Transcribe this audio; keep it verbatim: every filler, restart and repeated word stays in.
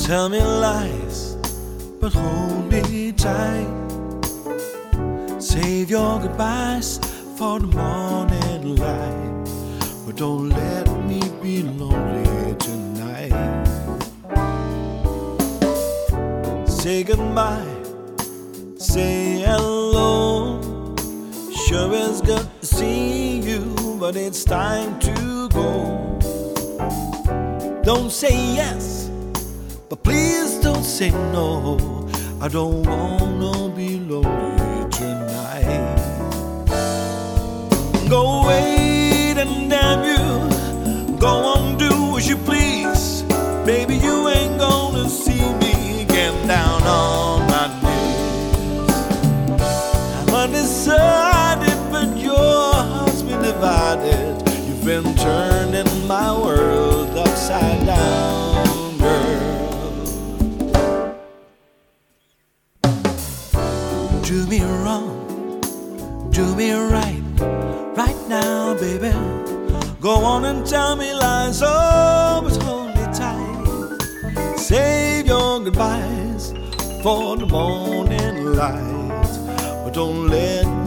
Tell me lies, but hold me tight. Save your goodbyes for the morning light, but don't let me be lonely tonight. Say goodbye, say hello. Sure is good to see you, but it's time to go. Don't say yes, but please don't say no. I don't wanna be lonely tonight. Go wait and damn you, go on, do as you please. Baby, you ain't gonna see me get down on my knees. I'm undecided, but your heart's been divided. You've been turning my world upside down, girl. Do me wrong, do me right, right now, baby. Go on and tell me lies, oh, but hold me tight. Save your goodbyes for the morning light, but don't let